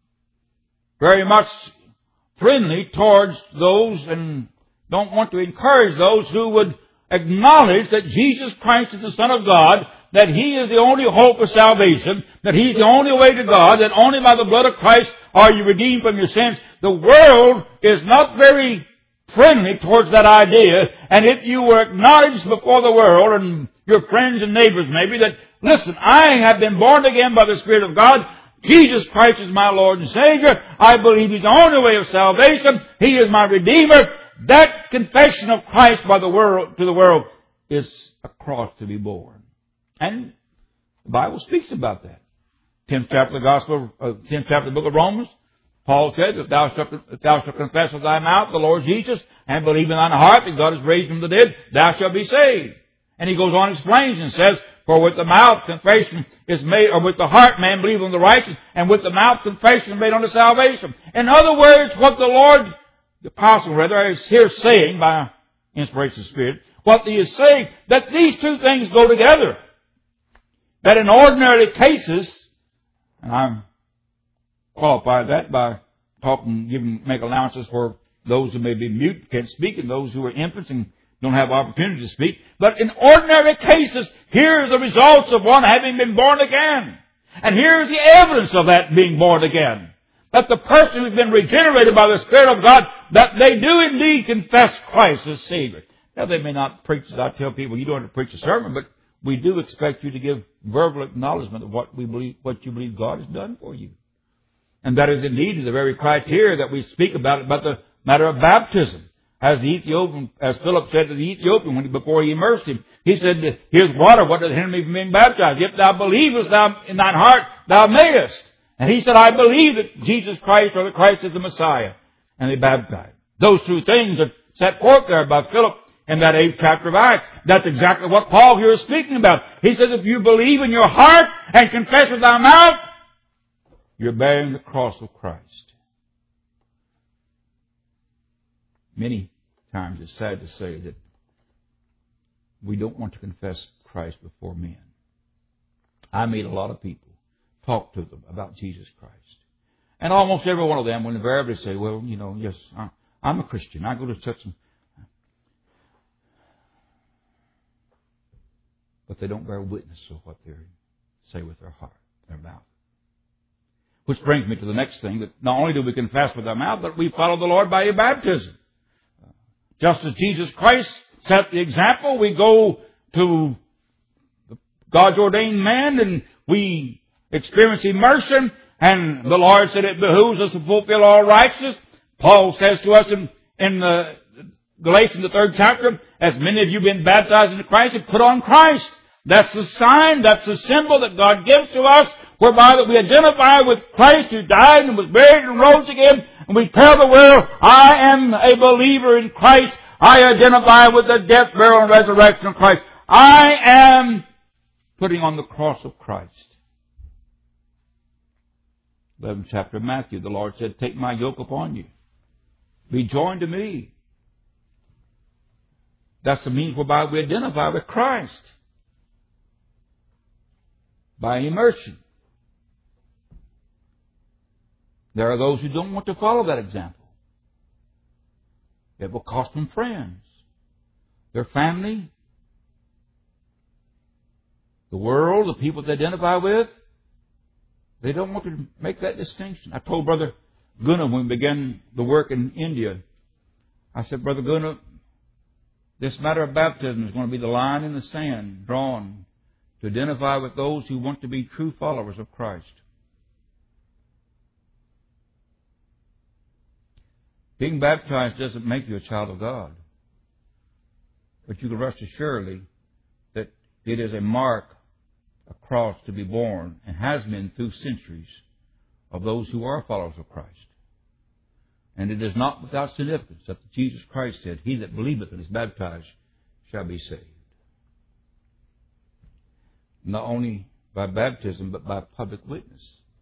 very much friendly towards those and don't want to encourage those who would acknowledge that Jesus Christ is the Son of God, that He is the only hope of salvation, that He's the only way to God, that only by the blood of Christ are you redeemed from your sins. The world is not very friendly towards that idea, and if you were acknowledged before the world and your friends and neighbors maybe that, listen, I have been born again by the Spirit of God, Jesus Christ is my Lord and Savior, I believe He's the only way of salvation, He is my Redeemer, that confession of Christ by the world to the world is a cross to be borne. And the Bible speaks about that. 10th chapter of the book of Romans, Paul said, if thou shalt confess with thy mouth the Lord Jesus, and believe in thine heart that God has raised Him from the dead, thou shalt be saved. And he goes on and explains and says, for with the mouth confession is made, or with the heart man believe on the righteous, and with the mouth confession is made unto salvation. In other words, what the Lord, the apostle rather, is here saying by inspiration of the Spirit, what he is saying, that these two things go together. That in ordinary cases, and I'm qualified that by talking, make allowances for those who may be mute, can't speak, and those who are infants and don't have opportunity to speak. But in ordinary cases, here are the results of one having been born again. And here is the evidence of that being born again. That the person who's been regenerated by the Spirit of God, that they do indeed confess Christ as Savior. Now they may not preach, as I tell people, you don't have to preach a sermon, but we do expect you to give verbal acknowledgement of what you believe God has done for you. And that is indeed the very criteria that we speak about the matter of baptism. As Philip said to the Ethiopian before he immersed him, he said, here's water, what does hinder me from being baptized? If thou believest thou in thine heart, thou mayest. And he said, I believe that Jesus Christ or that Christ is the Messiah. And they baptized. Those two things are set forth there by Philip in that 8th chapter of Acts. That's exactly what Paul here is speaking about. He says, if you believe in your heart and confess with thy mouth, you're bearing the cross of Christ. Many times it's sad to say that we don't want to confess Christ before men. I meet a lot of people, talk to them about Jesus Christ. And almost every one of them will invariably say, well, yes, I'm a Christian. I go to church. But they don't bear witness of what they say with their heart, their mouth. Which brings me to the next thing, that not only do we confess with our mouth, but we follow the Lord by your baptism. Just as Jesus Christ set the example, we go to God's ordained man and we experience immersion, and the Lord said it behooves us to fulfill all righteousness. Paul says to us in Galatians, the 3rd chapter, as many of you have been baptized into Christ, have put on Christ. That's the sign, that's the symbol that God gives to us, whereby that we identify with Christ who died and was buried and rose again, and we tell the world, I am a believer in Christ. I identify with the death, burial, and resurrection of Christ. I am putting on the cross of Christ. 11th chapter of Matthew, the Lord said, take my yoke upon you. Be joined to me. That's the means whereby we identify with Christ. By immersion. There are those who don't want to follow that example. It will cost them friends, their family, the world, the people they identify with. They don't want to make that distinction. I told Brother Gunnar when we began the work in India, I said, Brother Gunnar, this matter of baptism is going to be the line in the sand drawn to identify with those who want to be true followers of Christ. Being baptized doesn't make you a child of God. But you can rest assuredly that it is a mark, a cross to be borne, and has been through centuries, of those who are followers of Christ. And it is not without significance that Jesus Christ said, he that believeth and is baptized shall be saved. Not only by baptism, but by public witness.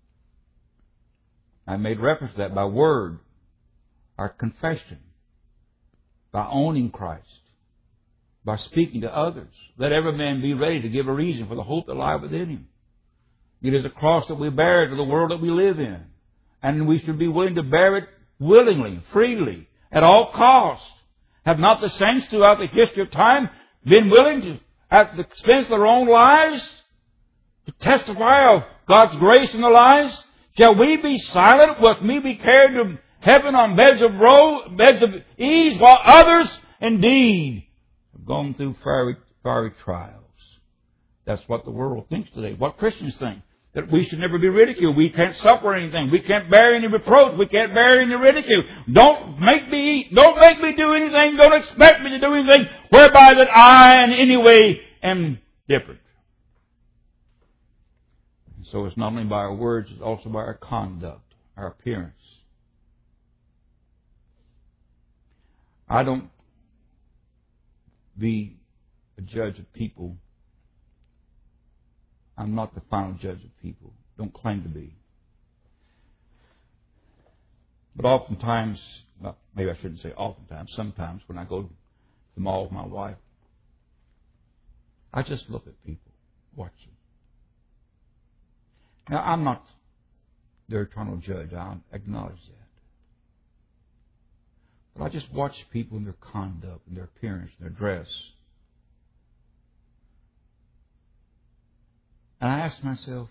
I made reference to that by word, our confession, by owning Christ, by speaking to others. Let every man be ready to give a reason for the hope that lieth within him. It is a cross that we bear to the world that we live in. And we should be willing to bear it willingly, freely, at all costs. Have not the saints throughout the history of time been willing to, at the expense of their own lives, to testify of God's grace in their lives? Shall we be silent? Will we be carried to heaven on beds of ease, while others indeed have gone through fiery trials? That's what the world thinks today. What Christians think. That we should never be ridiculed. We can't suffer anything. We can't bear any reproach. We can't bear any ridicule. Don't make me do anything. Don't expect me to do anything whereby that I in any way am different. So it's not only by our words, it's also by our conduct, our appearance. I don't be a judge of people. I'm not the final judge of people. Don't claim to be. But oftentimes, well, maybe I shouldn't say oftentimes, sometimes when I go to the mall with my wife, I just look at people, watch them. Now, I'm not their eternal judge. I acknowledge that. But I just watch people in their conduct, and their appearance, and their dress. And I ask myself,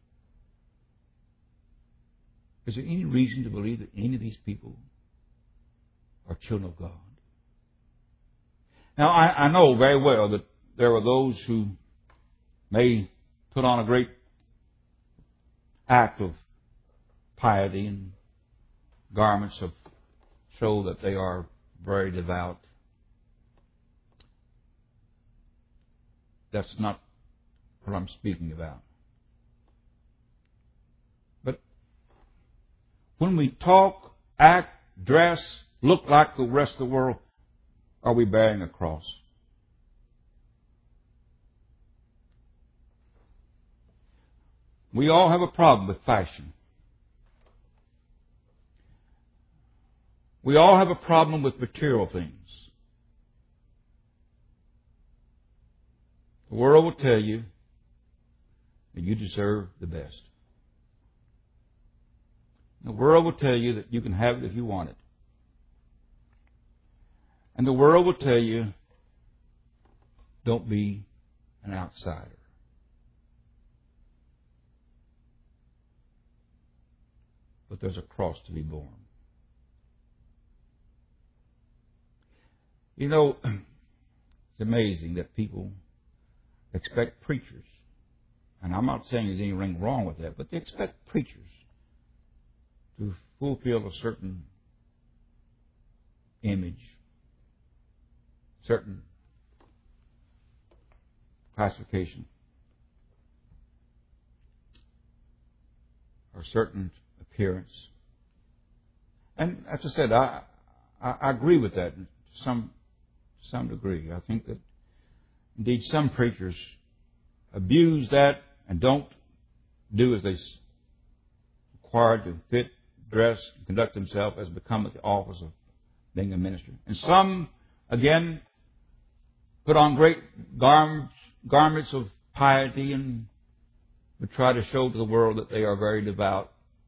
is there any reason to believe that any of these people are children of God? Now, I know very well that there are those who may put on a great act of piety and garments of show that they are very devout. That's not what I'm speaking about. But when we talk, act, dress, look like the rest of the world, are we bearing a cross? We all have a problem with fashion. We all have a problem with material things. The world will tell you that you deserve the best. The world will tell you that you can have it if you want it. And the world will tell you, don't be an outsider. but there's a cross to be borne. You know, it's amazing that people expect preachers, and I'm not saying there's anything wrong with that, but they expect preachers to fulfill a certain image, certain classification, or certain appearance. And as I said, I agree with that to some degree. I think that indeed some preachers abuse that and don't do as they required to fit, dress, conduct themselves as becometh the office of being a minister. And some, again, put on great garments of piety and would try to show to the world that they are very devout.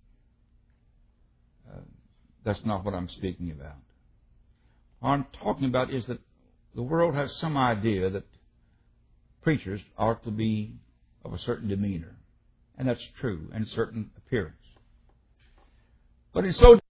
That's not what I'm speaking about. What I'm talking about is that the world has some idea that preachers ought to be of a certain demeanor. And that's true, and certain appearance. But in so